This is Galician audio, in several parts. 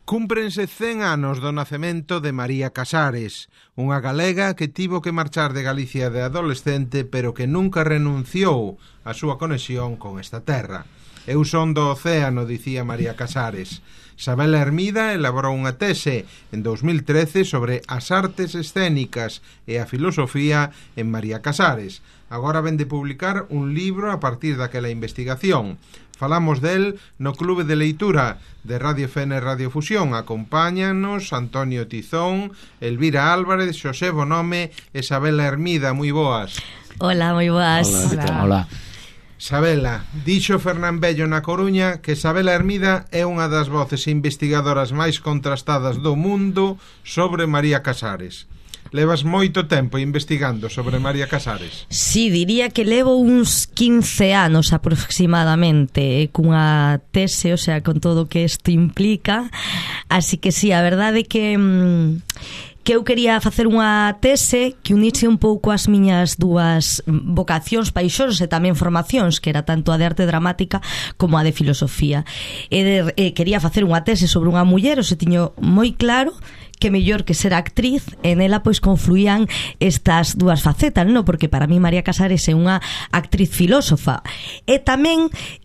Cúmprense 100 anos do nacemento de María Casares, unha galega que tivo que marchar de Galicia de adolescente, pero que nunca renunciou a súa conexión con esta terra. Eu son do océano, dicía María Casares. Sabela Hermida elaborou unha tese en 2013 sobre as artes escénicas e a filosofía en María Casares. Agora ven de publicar un libro a partir daquela investigación. Falamos del no Clube de Leitura de Radio FN e Radio Fusión. Acompáñanos Antonio Tizón, Elvira Álvarez, Xosé Bonome e Sabela Hermida. Moi boas. Hola, moi boas. Hola. Sabela, dixo Fernán Bello na Coruña que Sabela Hermida é unha das voces investigadoras máis contrastadas do mundo sobre María Casares. Levas moito tempo investigando sobre María Casares. Sí, diría que levo uns 15 anos aproximadamente cunha tese, o sea, con todo o que isto implica. Así que sí, a verdade é que eu quería facer unha tese que unise un pouco as miñas dúas vocacións, paixóns e tamén formacións, que era tanto a de arte dramática como a de filosofía. Quería facer unha tese sobre unha muller, o se tiño moi claro que mellor que ser actriz, en ela pois confluían estas dúas facetas, non? Porque para mí María Casares é unha actriz filósofa. E tamén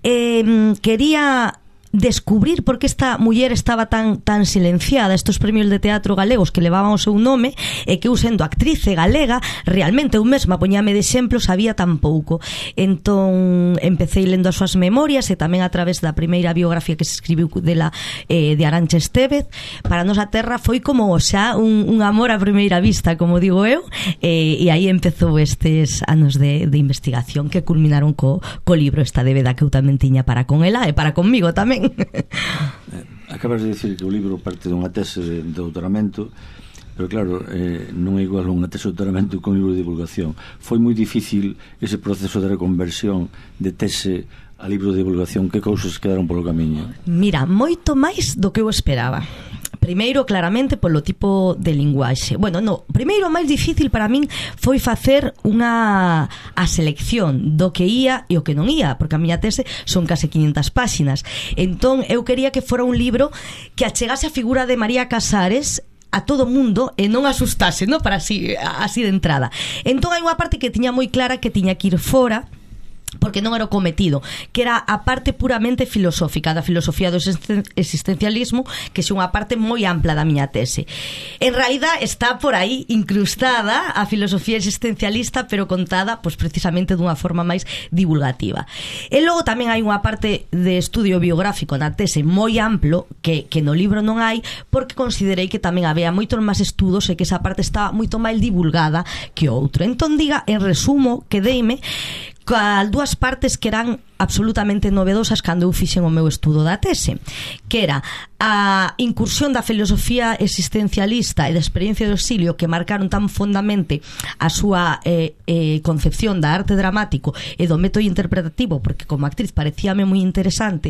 quería descubrir por que esta muller estaba tan silenciada. Estos premios de teatro galegos que levaban o seu nome, e que eu sendo actriz galega, realmente eu mesma poñame de exemplo, sabía tan pouco. Entón empecé lendo as súas memorias e tamén a través da primeira biografía que se escribiu dela, de Arantxa Estévez. Para a nosa terra foi como xa un amor a primeira vista, como digo eu, e aí empezou estes anos de investigación que culminaron co libro, esta débeda que eu tamén tiña para con ela e para conmigo tamén. Acabas de dicir que o libro parte dunha tese de doutoramento, pero claro, non é igual unha tese de doutoramento que un libro de divulgación. Foi moi difícil ese proceso de reconversión de tese a libro de divulgación. Que cousas quedaron polo camiño? Mira, moito máis do que eu esperaba. Primeiro, claramente, polo tipo de linguaxe. Bueno, no, primeiro, o máis difícil para min foi facer a selección do que ía e o que non ía, porque a miña tese son case 500 páxinas. Entón, eu quería que fora un libro que achegase a figura de María Casares a todo mundo e non asustase, non? Para así de entrada. Entón, hai unha parte que tiña moi clara que tiña que ir fora, porque non era o cometido, que era a parte puramente filosófica da filosofía do existencialismo, que é unha parte moi ampla da miña tese. En realidad está por aí incrustada a filosofía existencialista, pero contada pois precisamente dunha forma máis divulgativa. E logo tamén hai unha parte de estudio biográfico na tese moi amplo que no libro non hai, porque considerei que tamén había moitos máis estudos e que esa parte estaba moito máis divulgada que outro. Entón, diga, en resumo, quedeime coas dúas partes que eran absolutamente novedosas cando eu fixen o meu estudo da tese, que era a incursión da filosofía existencialista e da experiencia do exilio, que marcaron tan fondamente a súa concepción da arte dramático e do método interpretativo, porque como actriz parecíame moi interesante,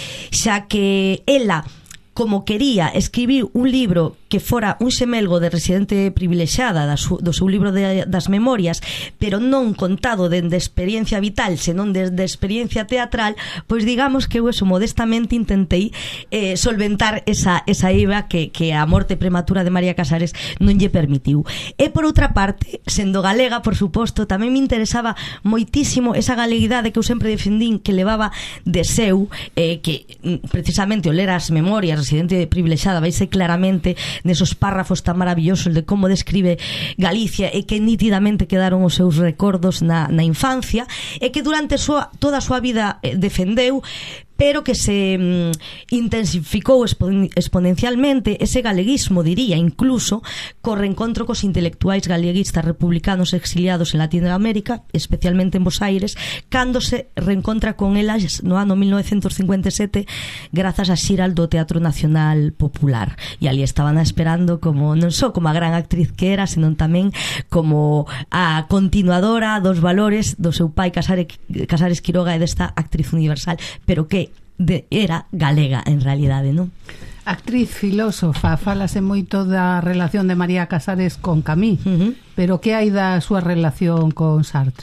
xa que ela, como quería escribir un libro que fora un xemelgo de Residente privilexiada do seu libro das memorias, pero non contado dende experiencia vital, senón desde experiencia teatral, pois digamos que eu eso modestamente intentei solventar esa eiva que a morte prematura de María Casares non lle permitiu. E por outra parte, sendo galega, por suposto, tamén me interesaba moitísimo esa galeguidade que eu sempre defendín, que levaba de seu, que precisamente o ler as memorias Residente privilexiada vai ser claramente nesos párrafos tan maravillosos de como describe Galicia e que nítidamente quedaron os seus recordos na infancia, e que durante toda a súa vida defendeu, pero que se intensificou exponencialmente ese galeguismo, diría, incluso co reencontro cos intelectuais galeguistas republicanos exiliados en Latinoamérica, especialmente en Bos Aires, cando se reencontra con elas no ano 1957 grazas a xiral do Teatro Nacional Popular. E ali estaban esperando como non só como a gran actriz que era, senón tamén como a continuadora dos valores do seu pai Casares Quiroga e desta actriz universal, pero que era galega en realidade, non? Actriz, filósofa, falase moito da relación de María Casares con Camus, pero que hai da súa relación con Sartre?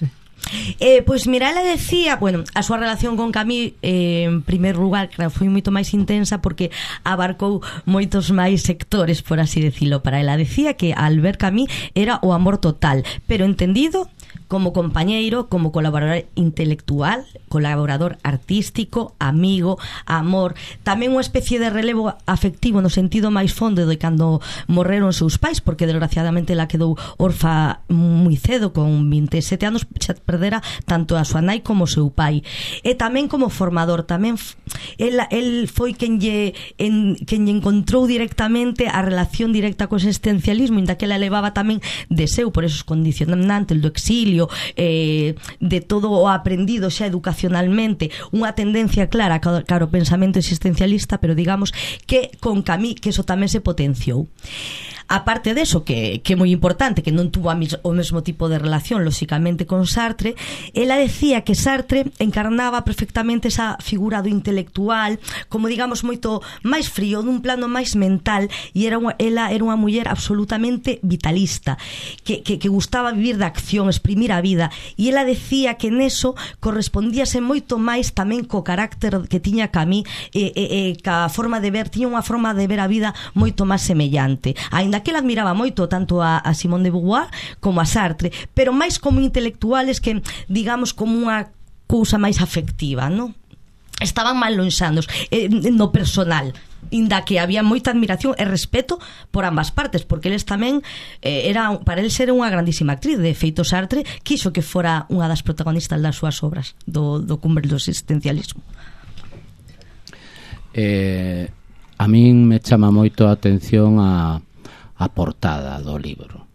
Pois mira, ela decía, bueno, a súa relación con Camus en primeiro lugar, claro, foi moito máis intensa porque abarcou moitos máis sectores, por así decirlo. Para ela decía que Albert Camus era o amor total, pero entendido como compañeiro, como colaborador intelectual, colaborador artístico, amigo, amor, tamén unha especie de relevo afectivo no sentido máis fondo de cando morreron seus pais, porque desgraciadamente ela quedou orfa moi cedo, con 27 anos, xa perdera tanto a súa nai como o seu pai. E tamén como formador, tamén el foi quen lle encontrou directamente a relación directa co existencialismo, inda que ela levaba tamén de seu, por esos condicionantes do exilio, de todo o aprendido xa educacionalmente, unha tendencia clara claro, pensamento existencialista, pero digamos que con Camus que eso tamén se potenciou. Aparte deso, que é moi importante, que non tuvo o mesmo tipo de relación lóxicamente con Sartre, ela decía que Sartre encarnaba perfectamente esa figura do intelectual, como digamos moito máis frío, dun plano máis mental, e ela era unha muller absolutamente vitalista, que gustaba vivir de acción, exprimir a vida, e ela decía que neso correspondíase moito máis tamén co carácter que tiña Camus, ca forma de ver, tiña unha forma de ver a vida moito máis semellante, aínda que ela admiraba moito tanto a Simone de Beauvoir como a Sartre, pero máis como intelectuales que, digamos, como unha cousa máis afectiva, non? Estaban mal lonxanos no personal, inda que había moita admiración e respeto por ambas partes, porque eles tamén para eles era unha grandísima actriz. De feito, Sartre quiso que fora unha das protagonistas das súas obras do cumbre do existencialismo. A min me chama moito a atención a portada do libro.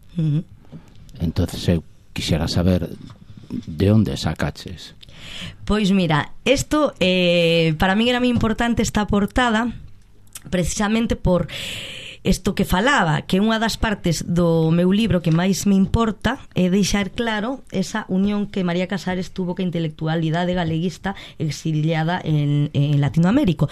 Entonces eu quixera saber de onde sacaches. Pois mira, isto para min era moi importante esta portada precisamente por isto que falaba, que unha das partes do meu libro que máis me importa é deixar claro esa unión que María Casares tuvo que a intelectualidade galeguista exiliada en Latinoamérica,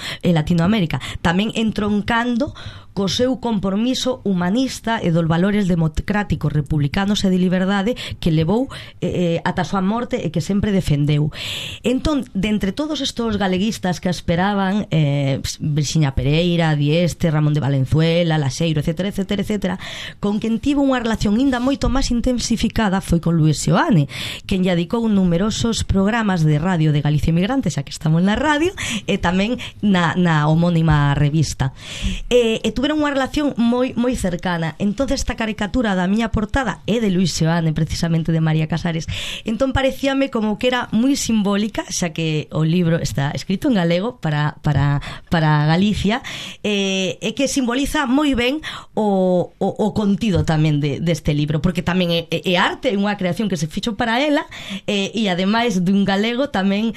tamén entroncando co seu compromiso humanista e dos valores democráticos, republicanos e de liberdade que levou ata a súa morte e que sempre defendeu. Entón, de entre todos estos galeguistas que esperaban, Virxinia Pereira, Dieste, Ramón de Valenzuela, Laxeiro, etcétera, con quen tivo unha relación ainda moito máis intensificada foi con Luis Seoane, quen lle dedicou numerosos programas de radio de Galicia Emigrante, xa que estamos na radio, e tamén na homónima revista. Tuveron unha relación moi cercana. Entonces esta caricatura da miña portada é de Luis Seoane, precisamente de María Casares. Entón parecíame como que era moi simbólica, xa que o libro está escrito en galego para Galicia, e que simboliza moi ben o contido tamén deste libro, porque tamén é arte, é unha creación que se fixo para ela, e ademais dun galego tamén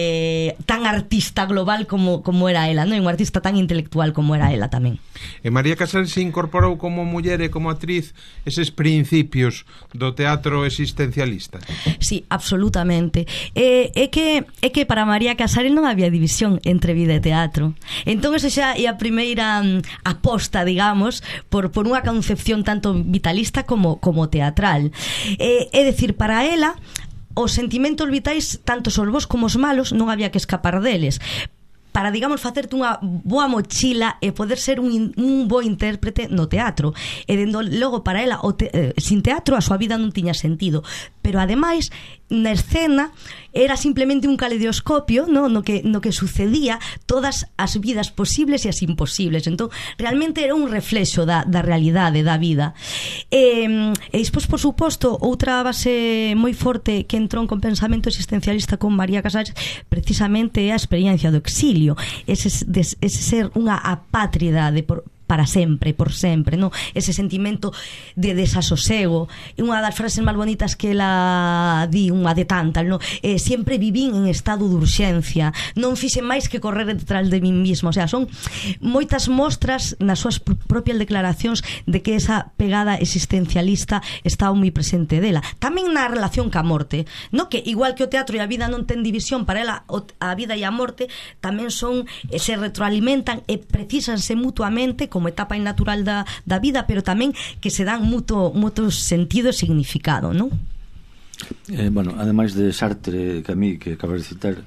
tan artista global como era ela, non? Un artista tan intelectual como era ela tamén. E María Casares se incorporou como muller e como actriz eses principios do teatro existencialista? Sí, absolutamente. É que para María Casares non había división entre vida e teatro. Entón esa xa é a primeira aposta, digamos, por unha concepción tanto vitalista como teatral. É dicir, para ela os sentimentos vitais, tanto os bons como os malos, non había que escapar deles, para, digamos, facerte unha boa mochila e poder ser un bo intérprete no teatro. E dendo logo para ela sin teatro a súa vida non tiña sentido, pero ademais na escena era simplemente un caleidoscopio, no que sucedía todas as vidas posibles e as imposibles. Entón realmente era un reflexo da realidade da vida. E despois, por suposto, outra base moi forte que entrou con pensamento existencialista con María Casares precisamente é a experiencia do exilio, ese ser unha apátrida para sempre, por sempre, non? Ese sentimento de desasosego. E unha das frases máis bonitas que ela di, unha de tantas, non? Sempre vivín en estado de urxencia, non fixe máis que correr detrás de min mismo. O sea, son moitas mostras nas súas propias declaracións de que esa pegada existencialista estaba moi presente dela. Tamén na relación ca morte, non? Que igual que o teatro e a vida non ten división, para ela a vida e a morte tamén son, se retroalimentan e precisanse mutuamente como etapa innatural da vida, pero tamén que se dan mutuo sentido e significado, non? Bueno, ademais de Sartre, Camus, que acabas de citar,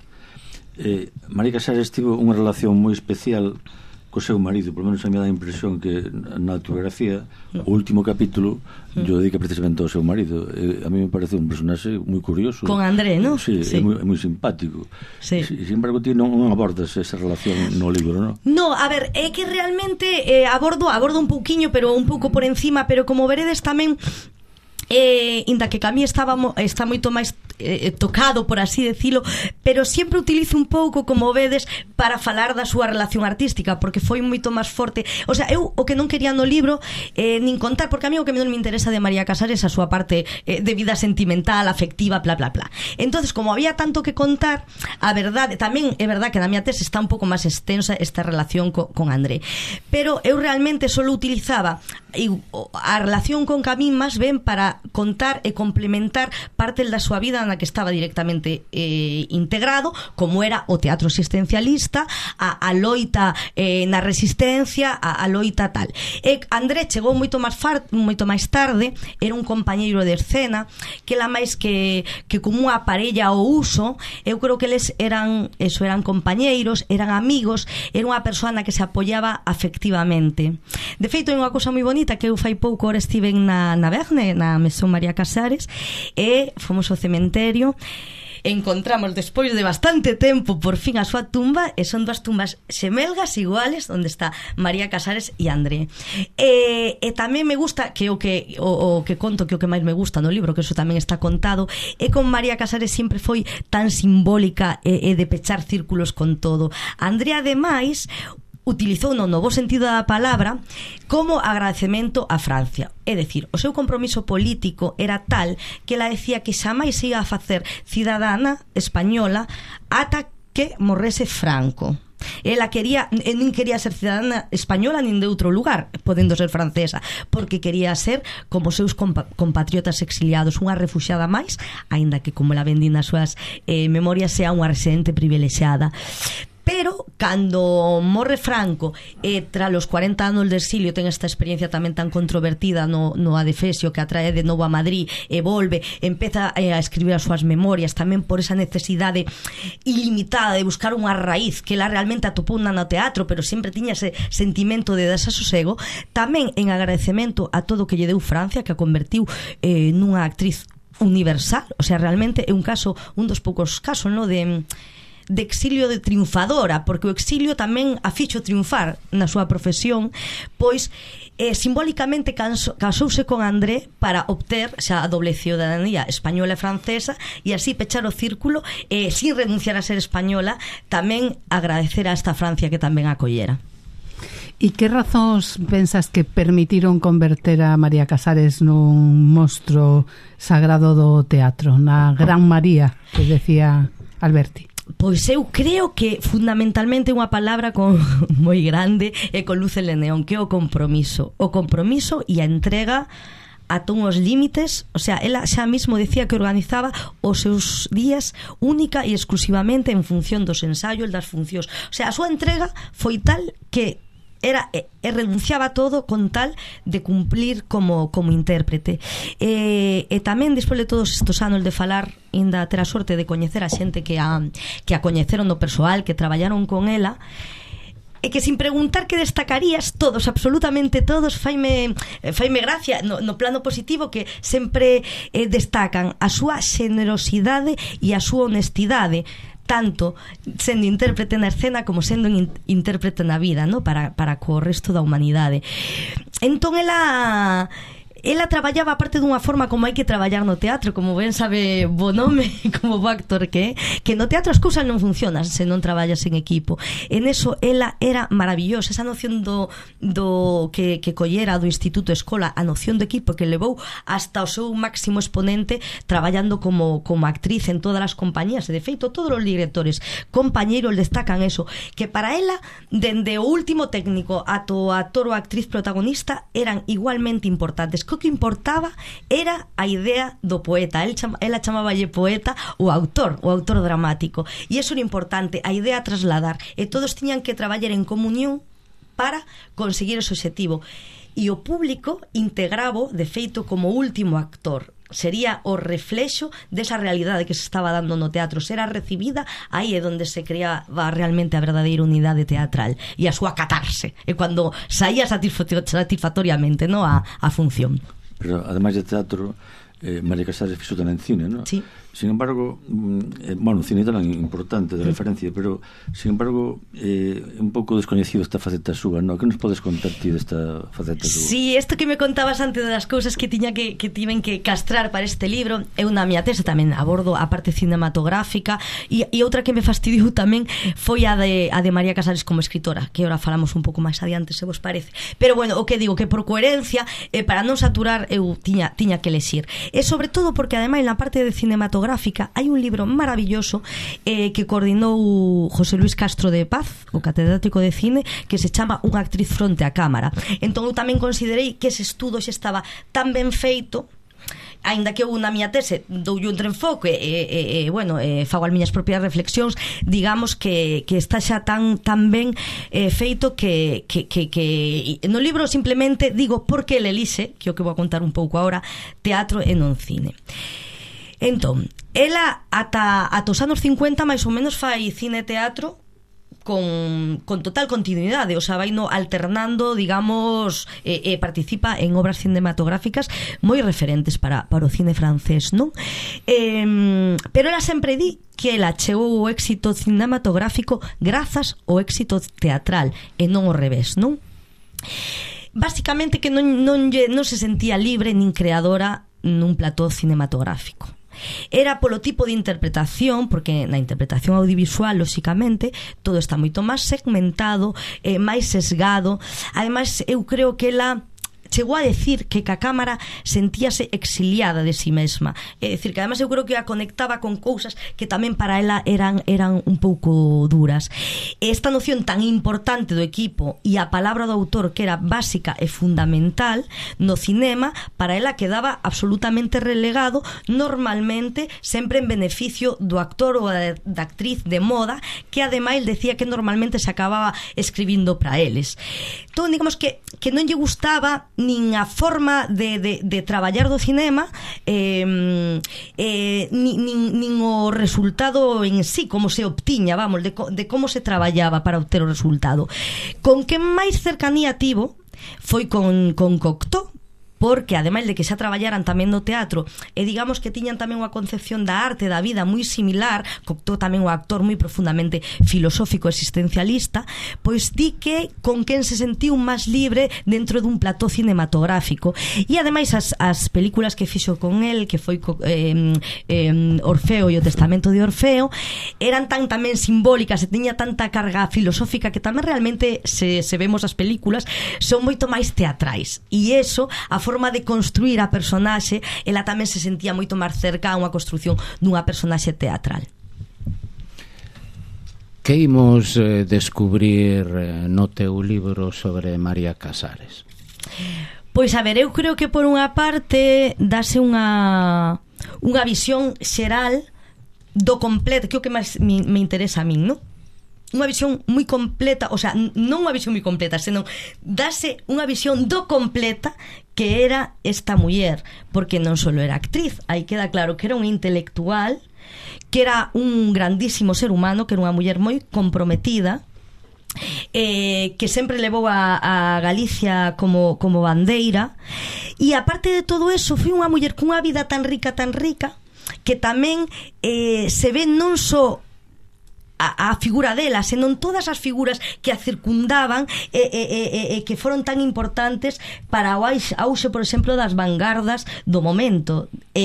María Casares tivo unha relación moi especial co seu marido, por lo menos a mí dá a impresión que na autobiografía o último capítulo yo dedica precisamente ao seu marido. A mí me parece un personaxe moi curioso. Con André, ¿no? Sí, sí. É moi simpático. Sí. Sin embargo, ti non abordas esa relación no libro, non? No, a ver, é que realmente abordo un pouquiño, pero un pouco por encima, pero como veredes tamén inda que Camí está moito máis tocado, por así decilo, pero sempre utilizo un pouco, como vedes, para falar da súa relación artística, porque foi moito máis forte. O sea, eu o que non quería no libro nin contar, porque a mí o que non me interesa de María Casares a súa parte de vida sentimental, afectiva, bla, bla, bla. Entonces, como había tanto que contar, a verdade, tamén é verdade que na miña tese está un pouco máis extensa esta relación con André, pero eu realmente solo utilizaba a relación con Camín máis ben para contar e complementar parte da súa vida na que estaba directamente integrado, como era o teatro existencialista, a loita na resistencia, a loita tal. André chegou moito máis tarde, era un compañeiro de escena que la máis que como unha parella ao uso. Eu creo que eles eran compañeiros, eran amigos, era unha persona que se apoyaba afectivamente. De feito, hai unha cousa moi bonita que eu fai pouco ahora estive na Verne, na Mesón María Casares, e fomos ao cementerio, encontramos despois de bastante tempo por fin a súa tumba, e son dúas tumbas xemelgas iguales onde está María Casares e André. E tamén me gusta que o que conto, que o que máis me gusta no libro, que eso tamén está contado, é con María Casares sempre foi tan simbólica e de pechar círculos con todo. André ademais utilizou no bo sentido da palabra como agradecemento a Francia, é dicir, o seu compromiso político era tal que ela decía que xamais se ia a facer cidadana española ata que morrese Franco. Ela non quería ser cidadana española nin de outro lugar, podendo ser francesa, porque quería ser como seus compatriotas exiliados, unha refuxiada máis, aínda que, como ela vendí nas súas memorias, sea unha residente privilexiada. Pero cando morre Franco tras os 40 anos de exilio, ten esta experiencia tamén tan controvertida no Adefesio, que atrae de novo a Madrid e volve, empeza a escribir as súas memorias tamén por esa necesidade ilimitada de buscar unha raíz que ela realmente atopou no teatro, pero sempre tiña ese sentimento de desasosego, tamén en agradecemento a todo o que lle deu Francia, que a convertiu nunha actriz universal. O sea, realmente é un dos poucos casos, ¿no?, de exilio de triunfadora, porque o exilio tamén a fixo triunfar na súa profesión, pois simbólicamente casouse con André para obter xa a doble ciudadanía española e francesa, e así pechar o círculo, sin renunciar a ser española, tamén agradecer a esta Francia que tamén a acollera. E que razóns pensas que permitiron converter a María Casares nun monstro sagrado do teatro, na Gran María, que decía Alberti? Pois eu creo que fundamentalmente unha palabra moi grande e con luz e neón, que é o compromiso e a entrega ata unhos límites. O sea, ela xa mesmo decía que organizaba os seus días única e exclusivamente en función dos ensaios, das funcións. O sea, a súa entrega foi tal que renunciaba a todo con tal de cumplir como intérprete. E tamén, despois de todos estes anos de falar, ainda ter a sorte de coñecer a xente que a coñeceron no persoal, que traballaron con ela, e que sin preguntar que destacarías, todos, absolutamente todos, faime gracia no plano positivo, que sempre destacan a súa xenerosidade e a súa honestidade, tanto sendo intérprete na escena como sendo intérprete na vida, ¿no?, para co resto da humanidade. Entón ela traballaba aparte dunha forma como hai que traballar no teatro, como ben sabe Bonome, como bo actor que no teatro as cousas non funcionan se non traballas en equipo. En eso ela era maravillosa, esa noción do que collera do Instituto Escola, a noción de equipo que levou hasta o seu máximo exponente traballando como actriz en todas as compañías, e de feito todos os directores compañeiros destacan eso, que para ela, dende o último técnico ata o actor ou actriz protagonista, eran igualmente importantes. O que importaba era a idea do poeta. Ela chamáballe poeta o autor dramático, e eso era importante, a idea a trasladar, e todos tiñan que traballar en comunión para conseguir ese objetivo, e o público integrabo de feito como último actor. sería o reflexo desa realidade que se estaba dando no teatro. Será recibida, aí é onde se creaba realmente a verdadeira unidade teatral e a súa catarse, e cando saía satisfactoriamente, no, a función. Pero ademais de teatro, María Casares fixo tamén cine, non? Sí. Sin embargo, bueno, cine tamén importante de referencia, pero sin embargo un pouco descoñecido esta faceta súa, non? Que nos podes contar ti desta faceta súa? Sí, isto que me contabas antes das cousas que tiña que tiven que castrar para este libro, eu na miña tese tamén abordo a parte cinematográfica e outra que me fastidiou tamén foi a de María Casares como escritora, que ahora falamos un pouco máis adiante, se vos parece. Pero bueno, o que digo, que por coherencia, para non saturar, eu tiña que lexir. E sobre todo porque ademais na parte de cinematográfica hai un libro maravilloso que coordinou José Luis Castro de Paz, o catedrático de cine, que se chama Unha actriz fronte á cámara. Entón eu tamén considerei que ese estudo xa estaba tan ben feito, aínda que eu na miña tese doulle un enfoque fago as miñas propias reflexións, digamos que está xa tan ben feito que no libro simplemente digo por que ele elixe, que é o que vou a contar un pouco agora, teatro e non cine. Entón, ela ata os anos 50 máis ou menos fai cine e teatro con total continuidade, o sea, vai no alternando, digamos, participa en obras cinematográficas moi referentes para o cine francés, non? Pero ela sempre di que ela chegou ao éxito cinematográfico grazas ao éxito teatral e non ao revés, non? Básicamente que non se sentía libre nin creadora nun plató cinematográfico. Era polo tipo de interpretación, porque na interpretación audiovisual, lóxicamente, todo está moito máis segmentado, máis sesgado. Ademais, eu creo que ela chegou a decir que a cámara sentíase exiliada de si mesma, é dicir, que además eu creo que a conectaba con cousas que tamén para ela eran un pouco duras. Esta noción tan importante do equipo e a palabra do autor, que era básica e fundamental no cinema, para ela quedaba absolutamente relegado, normalmente sempre en beneficio do actor ou da actriz de moda, que ademais decía que normalmente se acababa escribindo para eles. Entón, digamos que non lle gustaba nin a forma de traballar do cinema, nin o resultado en sí, como se obtiña, vamos, de como se traballaba para obter o resultado. Con que máis cercanía tivo foi con Cocteau, porque ademais de que xa traballaran tamén no teatro e digamos que tiñan tamén unha concepción da arte, da vida moi similar, Cocteau tamén un actor moi profundamente filosófico existencialista, pois di que con quen se sentiu máis libre dentro dun plató cinematográfico. E ademais as películas que fixo con el, que foi Orfeo e o Testamento de Orfeo, eran tan tamén simbólicas e tiña tanta carga filosófica que tamén realmente se vemos as películas son moito máis teatrais, e eso, a forma de construir a personaxe, ela tamén se sentía moito máis cerca a unha construción dunha personaxe teatral. Que imos descubrir no teu libro sobre María Casares? Pois a ver, eu creo que por unha parte dase unha visión xeral do completo, que é o que máis me interesa a min, non? Unha visión moi completa, o sea, non unha visión moi completa, senón dase unha visión do completa que era esta muller, porque non só era actriz, aí queda claro que era un intelectual, que era un grandísimo ser humano, que era unha muller moi comprometida, que sempre levou a Galicia como bandeira, e aparte de todo eso foi unha muller cunha vida tan rica, que tamén se ve non só a figura dela, senón todas as figuras que a circundaban e que foron tan importantes para o auxe, por exemplo, das vanguardas do momento.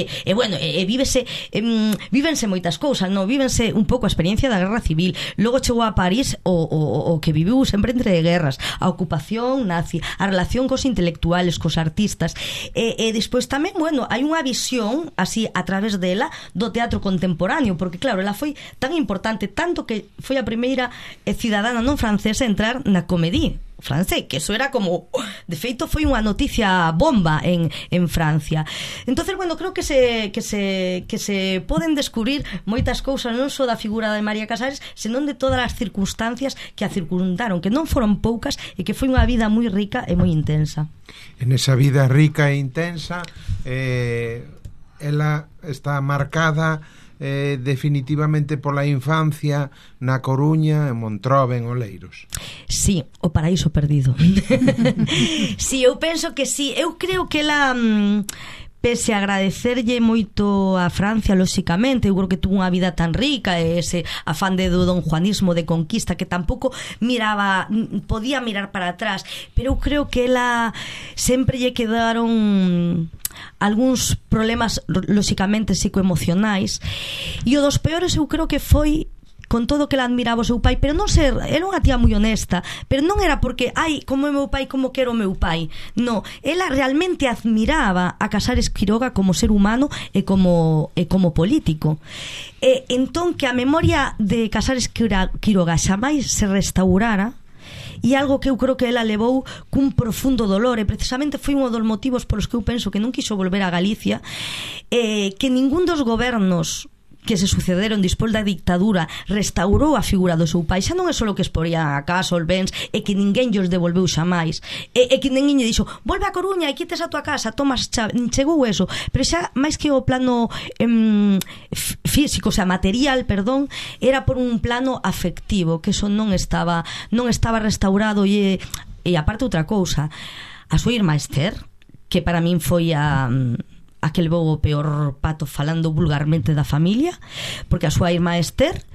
Vívense moitas cousas, non? Vívense un pouco a experiencia da Guerra Civil, logo chegou a París o que viviu sempre entre guerras, a ocupación nazi, a relación cos intelectuales, cos artistas, e despois tamén, hai unha visión así a través dela do teatro contemporáneo, porque claro, ela foi tan importante, tanto que foi a primeira cidadana non francesa a entrar na comédie francés, que eso era como, de feito foi unha noticia bomba en Francia. Entonces, creo que se poden descubrir moitas cousas non só da figura de María Casares, senón de todas as circunstancias que a circundaron, que non foron poucas e que foi unha vida moi rica e moi intensa. En esa vida rica e intensa ela está marcada definitivamente pola infancia na Coruña, en Montrobe, en Oleiros. Sí, o paraíso perdido. Sí, eu penso que sí. Eu creo que ela pese a agradecerlle moito a Francia, lóxicamente, eu creo que tuvo unha vida tan rica, ese afán de don juanismo de conquista, que tampouco podía mirar para atrás, pero eu creo que ela sempre lle quedaron algúns problemas lóxicamente psicoemocionais, e o dos peores eu creo que foi con todo que ela admiraba o seu pai, pero non ser, era unha tía moi honesta, pero non era porque, como é meu pai, como quero o meu pai, no, ela realmente admiraba a Casares Quiroga como ser humano e como político, entón que a memoria de Casares Quiroga xamais se restaurara, e algo que eu creo que ela levou cun profundo dolor, e precisamente foi un dos motivos polos que eu penso que non quiso volver a Galicia, que ningún dos gobernos que se sucederon despois da dictadura restaurou a figura do seu pai. Xa non é só que exporía a casa, os bens, e que ninguén llos devolveu xamais, e que ninguén lle dixo volve a Coruña e quites a tua casa, tomas chegou eso, pero xa máis que o plano físico, o sea, material, perdón, era por un plano afectivo, que eso non estaba restaurado. E aparte outra cousa, a súa irmá Esther, que para min foi a que levou o peor pato, falando vulgarmente da familia, porque a súa irmá Esther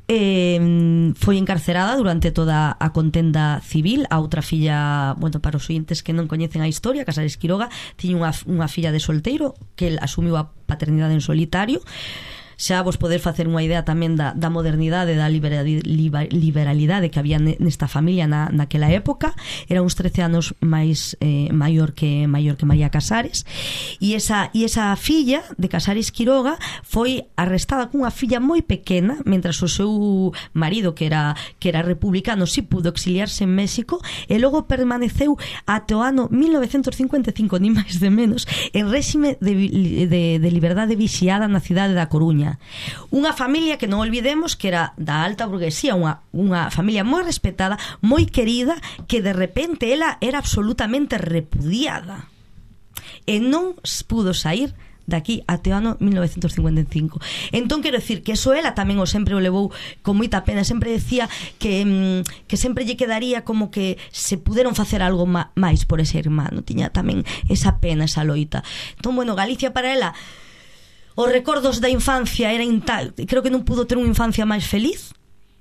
foi encarcerada durante toda a contenda civil. A outra filla, bueno, para os ointes que non coñecen a historia, Casares Quiroga tiña unha filla de solteiro que el asumiu a paternidade en solitario. Xa vos poder facer unha idea tamén da modernidade, da liberalidade que había nesta familia naquela época. Era uns 13 anos máis maior que María Casares, e esa filla de Casares Quiroga foi arrestada cunha filla moi pequena, mentras o seu marido, que era republicano, si pudo exiliarse en México, e logo permaneceu até o ano 1955, ni máis de menos, en réxime de liberdade vixiada na cidade da Coruña. Unha familia que non olvidemos que era da alta burguesía, unha familia moi respetada, moi querida, que de repente ela era absolutamente repudiada e non pudo sair daqui até o ano 1955. Entón quero decir que eso ela tamén sempre o levou con moita pena. Sempre decía que sempre lle quedaría como que se puderon facer algo máis por ese irmán. Tiña tamén esa pena, esa loita. Entón, bueno, Galicia para ela, os recordos da infancia eran tal, creo que non pudo ter unha infancia máis feliz,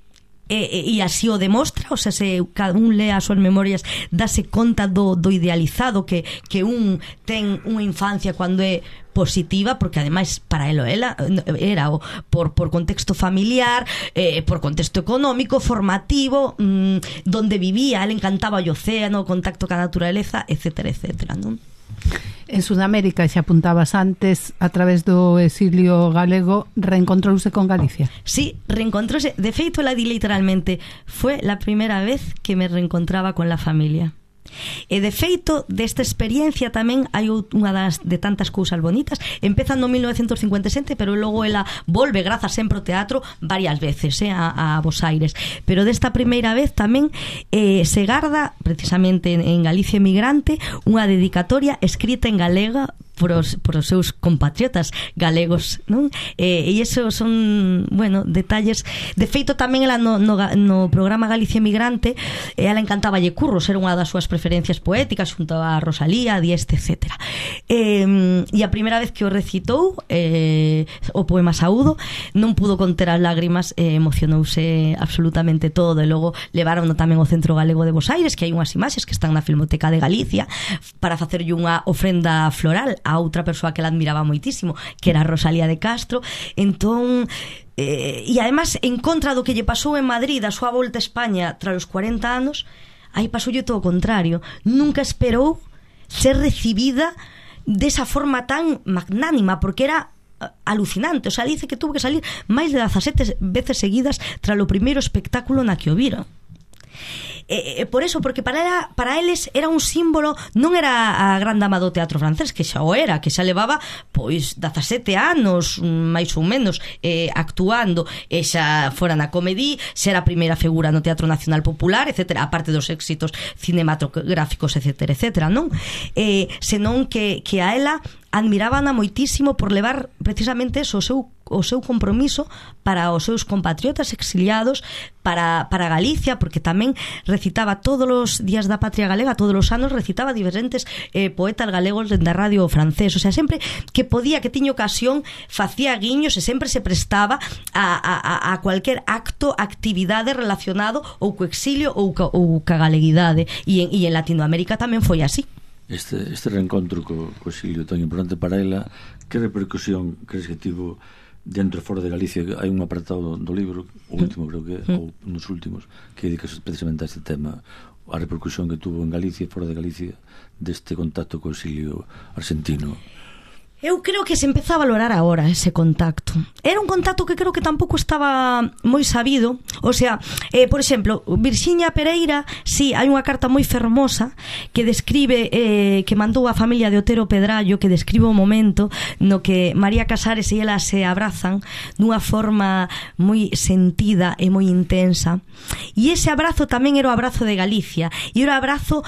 e así o demostra. O sea, se cada un lea as súas memorias, dase conta do idealizado que un ten unha infancia cando é positiva, porque ademais para ela era por contexto familiar, por contexto económico, formativo, donde vivía, ele encantaba o océano, o contacto ca naturaleza, etcétera, etcétera, non? En Sudamérica, xa apuntabas antes, a través do exilio galego, reencontrouse con Galicia. Sí, reencontrouse. De feito, ela di literalmente, fue la primera vez que me reencontraba con la familia. E de feito desta experiencia tamén hai unha de tantas cousas bonitas. Empeza no 1957, pero logo ela volve grazas sempre ao teatro varias veces a Bos Aires, pero desta primeira vez tamén se garda precisamente en Galicia Emigrante unha dedicatoria escrita en galega por os seus compatriotas galegos, non? E iso son, bueno, detalles. De feito tamén ela no programa Galicia Emigrante, ela encantaba lle Curros, era unha das súas preferencias poéticas xunto a Rosalía, Dieste, etcétera. E a primeira vez que o recitou o poema Saúdo, non pudo conter as lágrimas, emocionouse absolutamente todo, e logo levaron tamén ao Centro Galego de Bos Aires, que hai unhas imaxes que están na Filmoteca de Galicia, para facerlle unha ofrenda floral a outra persoa que la admiraba moitísimo, que era Rosalía de Castro. Entón, e además, en contra do que lle pasou en Madrid, a súa volta a España tras os 40 anos, aí pasoulle todo o contrario. Nunca esperou ser recibida desa forma tan magnánima, porque era alucinante. O sea, dice que tuvo que salir máis de 17 veces seguidas tras o primeiro espectáculo na que o viron. Por eso, porque para eles era un símbolo, non era a gran dama do teatro francés, que xa o era, que xa levaba pois 17 anos máis ou menos actuando, e xa fora na Comedí, xa era a primeira figura no Teatro Nacional Popular, etcétera, aparte dos éxitos cinematográficos, etcétera, etcétera, non? Senón que a ela admirábana moitísimo por levar precisamente eso, o seu compromiso para os seus compatriotas exiliados, para Galicia, porque tamén recitaba todos os días da patria galega, todos os anos recitaba diferentes poetas galegos dende a radio francés, o sea, sempre que podía, que tiña ocasión, facía guiños e sempre se prestaba a cualquier acto, actividade relacionado ou co exilio ou ca galeguidade, e en Latinoamérica tamén foi así. Este reencontro co exilio tan importante para ela, que repercusión crees que tivo dentro e fora de Galicia? Hai un apartado do libro, o último creo que ou nos últimos, que dedicas precisamente a este tema, a repercusión que tuvo en Galicia e fora de Galicia deste contacto co exilio argentino. Eu creo que se empeza a valorar agora ese contacto. Era un contacto que creo que tampouco estaba moi sabido. O sea, por exemplo, Virxinia Pereira, sí, hai unha carta moi fermosa que describe, que mandou a familia de Otero Pedrallo, que describe o momento no que María Casares e ela se abrazan dunha forma moi sentida e moi intensa. E ese abrazo tamén era o abrazo de Galicia, e era o abrazo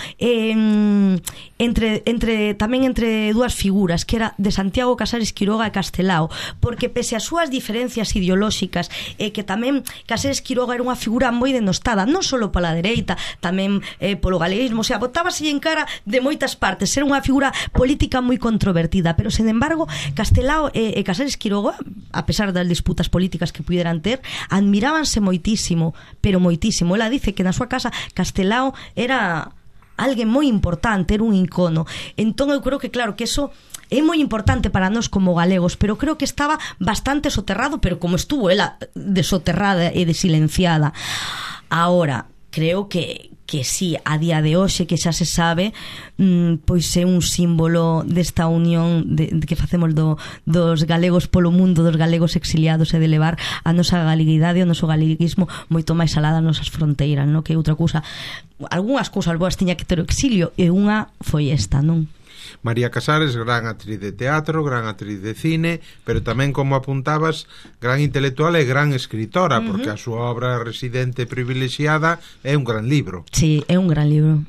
tamén entre dúas figuras, que era de Santiago Casares Quiroga e Castelao, porque pese ás súas diferencias ideolóxicas, que tamén Casares Quiroga era unha figura moi denostada, non só pola dereita, tamén polo galeguismo, o sea, botábase en cara de moitas partes, era unha figura política moi controvertida, pero sen embargo Castelao e Casares Quiroga, a pesar das disputas políticas que pudieran ter, admirábanse moitísimo, pero moitísimo. Ela dice que na súa casa Castelao era alguén moi importante, era un icono. Entón eu creo que claro que eso é moi importante para nós como galegos, pero creo que estaba bastante soterrado, pero como estuvo ela desoterrada e desilenciada. Ahora, creo que sí, a día de hoxe, que xa se sabe, pois é un símbolo desta unión de que facemos dos galegos polo mundo, dos galegos exiliados, e de levar a nosa galeguidade, o noso galeguismo moito máis alá das nosas fronteiras, non? Que outra cousa, algunhas cousas boas tiña que ter o exilio, e unha foi esta, non? María Casares, gran actriz de teatro, gran actriz de cine, pero tamén, como apuntabas, gran intelectual e gran escritora, porque a súa obra Residente privilexiada é un gran libro. Sí, é un gran libro.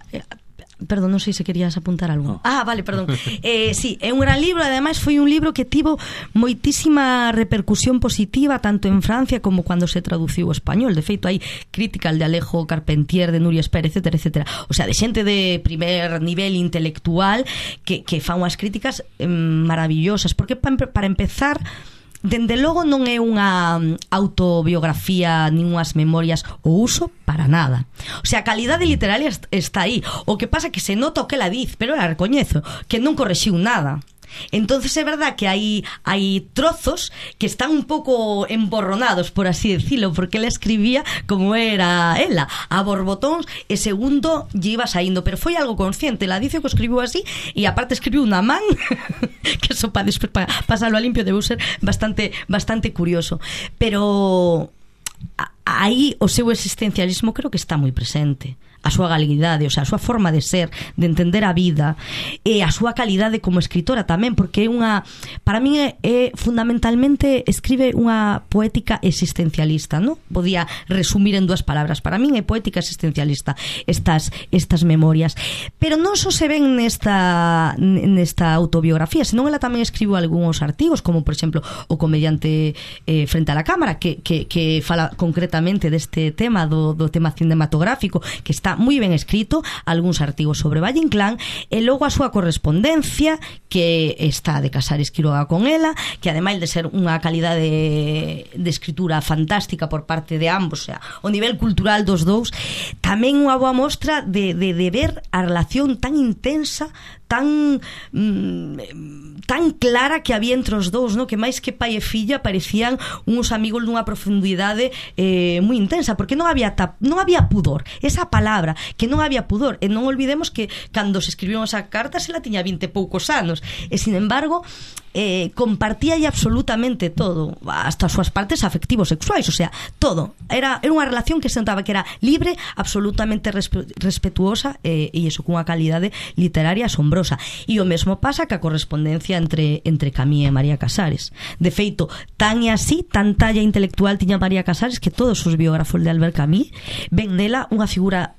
Perdón, non sei se querías apuntar algo. Vale, perdón. Sí, é un gran libro, ademais foi un libro que tivo moitísima repercusión positiva tanto en Francia como cando se traduciu ao español. De feito, hai críticas de Alejo Carpentier, de Nuria Espera, etcétera, etcétera. O sea, de xente de primer nivel intelectual que fan unhas críticas maravillosas, porque para empezar, dende logo non é unha autobiografía nin unhas memorias o uso para nada. O sea, a calidade literaria está aí. O que pasa é que se nota o que ela diz, pero ela recoñezo que non correxiu nada. Entonces é verdad que hai trozos que están un pouco emborronados, por así decirlo, porque ela escribía como era ela, a borbotóns, e segundo lle iba saindo, pero foi algo consciente. Ela dice que o escribiu así, e aparte escribiu unha man que eso para pasarlo a limpio debe ser bastante curioso, pero aí o seu existencialismo creo que está moi presente, a súa galeguidade, o sea, a súa forma de ser, de entender a vida, e a súa calidade como escritora tamén, porque é unha, para min é fundamentalmente escribe unha poética existencialista, non? Podía resumir en dúas palabras. Para min é poética existencialista estas memorias, pero non só se ven nesta autobiografía, senón ela tamén escribiu algúns artigos, como por exemplo o comediante Frente a la Cámara, que fala concretamente deste tema do tema cinematográfico, que está moi ben escrito, algúns artigos sobre Valle Inclán, e logo a súa correspondencia, que está de Casares Quiroga con ela, que ademais de ser unha calidade de escritura fantástica por parte de ambos, o sea, o nivel cultural dos dous, tamén unha boa mostra de ver a relación tan intensa, tan clara que había entre os dous, no? Que máis que pai e filla parecían uns amigos dunha profundidade moi intensa, porque non había pudor, esa palabra, que non había pudor, e non olvidemos que cando se escribiu esa carta se la tiña 20 e poucos anos, e sin embargo compartía absolutamente todo, hasta as súas partes afectivo-sexuais, o sea, todo. Era unha relación que se notaba que era libre, absolutamente respetuosa, e iso cunha calidade literaria asombrosa. E o mesmo pasa ca correspondencia entre Camille e María Casares. De feito, tan e así, tan talla intelectual tiña María Casares, que todos os biógrafos de Albert Camus ven nela unha figura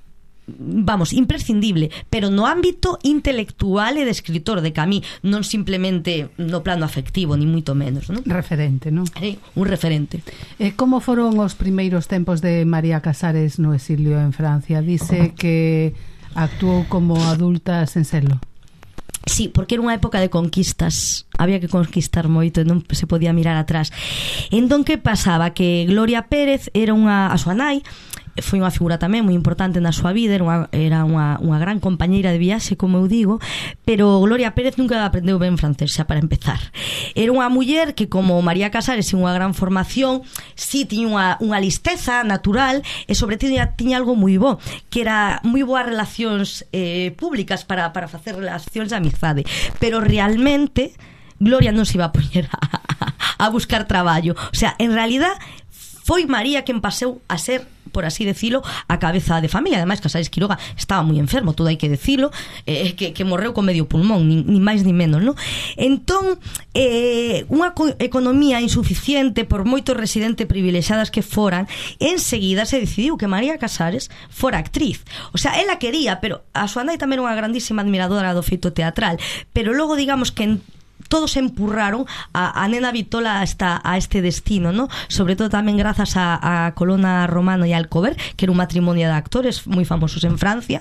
vamos, imprescindible, pero no ámbito intelectual e de escritor, de que a mí non simplemente no plano afectivo, ni moito menos, non? Referente, non? Un referente. Como foron os primeiros tempos de María Casares no exilio en Francia? Dice que actuou como adulta sen selo. Sí, porque era unha época de conquistas, había que conquistar moito e non se podía mirar atrás. Entón, que pasaba? Que Gloria Pérez era a súa nai, foi unha figura tamén moi importante na súa vida, era unha gran compañeira de viaxe, como eu digo, pero Gloria Pérez nunca aprendeu ben francés, xa para empezar. Era unha muller que, como María Casares, tiña unha gran formación, sí, tiña unha listeza natural e, sobre todo, tiña algo moi bo, que era moi boas relacións públicas para facer relacións de amizade, pero realmente Gloria non se iba a poñer a buscar traballo. O sea, en realidad foi María quen pasou a ser, por así decilo, a cabeza de familia. Ademais, Casares Quiroga estaba moi enfermo, todo hai que decilo, que morreu con medio pulmón, ni máis ni menos, non? Entón, unha economía insuficiente, por moito residente privilexiadas que foran, enseguida se decidiu que María Casares fora actriz. O sea, ela quería, pero a súa nai tamén era unha grandísima admiradora do feito teatral, pero logo, digamos que todos empurraron a nena Vitola a este destino, ¿no? Sobre todo tamén grazas a Colonna Romano e Alcover, que era un matrimonio de actores moi famosos en Francia.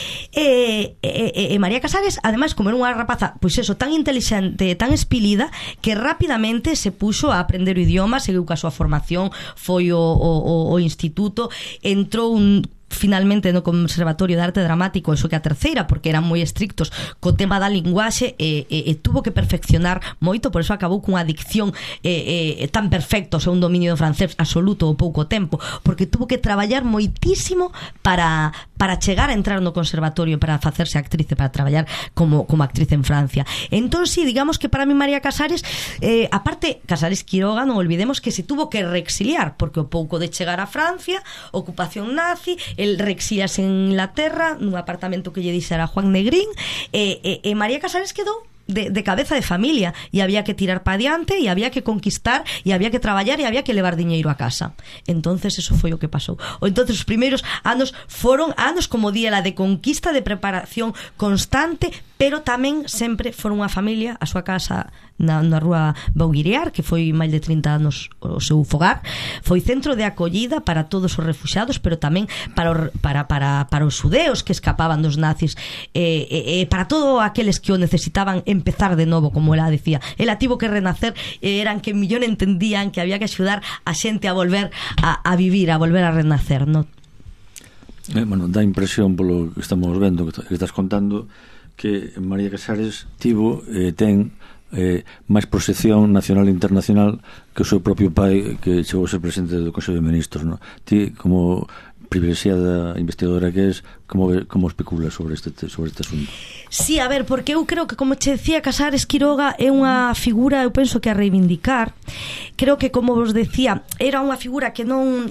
María Casares, ademais, como era unha rapaza, pois eso, tan inteligente, tan espilida, que rapidamente se puxo a aprender o idioma, seguiu ca súa formación, foi o instituto, entrou finalmente no Conservatorio de Arte Dramático, eso que a terceira, porque eran moi estrictos co tema da linguaxe, e tuvo que perfeccionar moito, por eso acabou cunha dicción tan perfecta, o sea, un dominio do francés absoluto ao pouco tempo, porque tuvo que traballar moitísimo para chegar a entrar no conservatorio, para facerse actriz e para traballar como actriz en Francia. Entón, sí, digamos que para mí María Casares, aparte, Casares Quiroga, non olvidemos que se tuvo que reexiliar, porque o pouco de chegar a Francia, ocupación nazi, el reexiliase en Inglaterra nun apartamento que lle dixera Juan Negrín, e María Casares quedou de cabeza de familia, e había que tirar para adiante, e había que conquistar, e había que traballar, e había que levar diñeiro a casa. Entonces eso foi o que pasou. Entonces os primeiros anos foron anos, como díela, de conquista, de preparación constante, pero tamén sempre foron unha familia, a súa casa na rúa Bauguirear, que foi máis de 30 anos o seu fogar, foi centro de acollida para todos os refuxiados, pero tamén para os xudeos que escapaban dos nazis, para todos aqueles que o necesitaban empezar de novo, como ela decía. Ela tivo que renacer, eran que millón entendían que había que axudar a xente a volver a vivir, a volver a renacer, non? Bueno, dá impresión polo que estamos vendo, que estás contando, que María Casares ten máis proxección nacional e internacional que o seu propio pai, que chegou a ser presidente do Consello de Ministros, non? Ti, como privilexiada investigadora que es, como especula sobre este asunto? Sí, a ver, porque eu creo que, como che decía, Casares Quiroga é unha figura, eu penso que a reivindicar. Creo que, como vos decía, era unha figura que non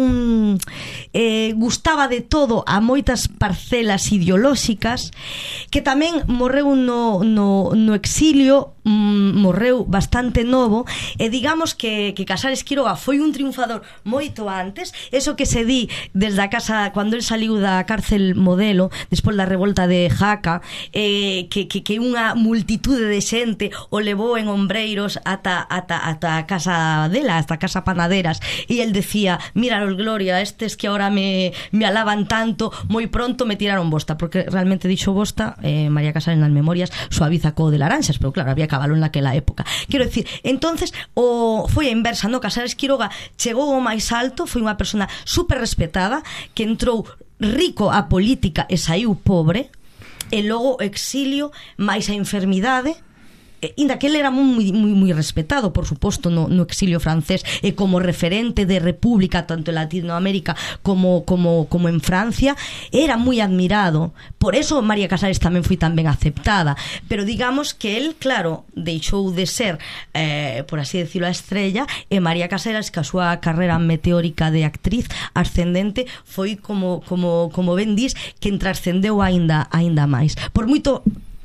gustaba de todo a moitas parcelas ideolóxicas, que tamén morreu no exilio, morreu bastante novo, e digamos que Casares Quiroga foi un triunfador moito antes, eso que se di desde a casa, cando el saliu da cárcel Modelo despois da revolta de Jaca, que unha multitude de xente o levou en ombreiros ata a casa dela, hasta a casa Panaderas, e el decía: míralos, Gloria, estes que ahora me alaban tanto, moi pronto me tiraron bosta, porque realmente dixo bosta, María Casares nas memorias suaviza co de laranxas, pero claro, había cabalo en aquela época. Quero dicir, entonces foi a inversa, no? Casares Quiroga chegou ao máis alto, foi unha persona super respetada, que entrou rico a política e saiu pobre, e logo o exilio máis a enfermidade, inda que ele era moi respetado, por suposto, no exilio francés, e como referente de república tanto en Latinoamérica como en Francia, era moi admirado. Por eso María Casares tamén foi tan ben aceptada, pero digamos que el, claro, deixou de ser, por así decirlo, a estrella, e María Casares, que a súa carreira meteórica de actriz ascendente foi, como ben dis, que trascendeu aínda máis. Por moito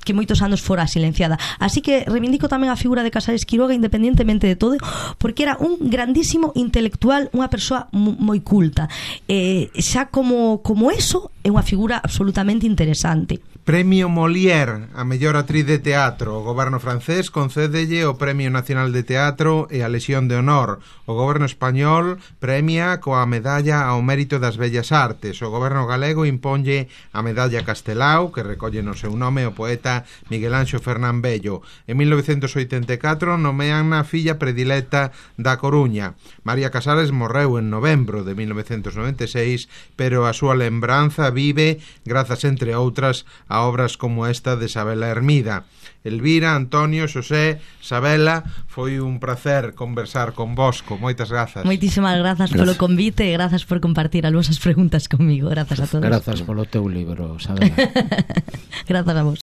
que moitos anos fora silenciada. Así que reivindico tamén a figura de Casares Quiroga independientemente de todo, porque era un grandísimo intelectual, unha persoa moi culta. Xa como eso é unha figura absolutamente interesante. Premio Molière a mellor actriz de teatro. O goberno francés concédelle o Premio Nacional de Teatro e a Lexión de Honor. O goberno español premia coa medalla ao mérito das bellas artes. O goberno galego imponlle a medalla Castelao, que recolle no seu nome o poeta Miguel Anxo Fernán Bello. En 1984 nomean a filla predilecta da Coruña. María Casares morreu en novembro de 1996, pero a súa lembranza vive grazas, entre outras, a obras como esta de Sabela Hermida. Elvira, Antonio, Xosé, Sabela, foi un placer conversar con vos. Moitas grazas. Moitísimas grazas polo convite e grazas por compartir as vosas preguntas comigo. Grazas a todos. Grazas polo teu libro, Sabela. Grazas a vos.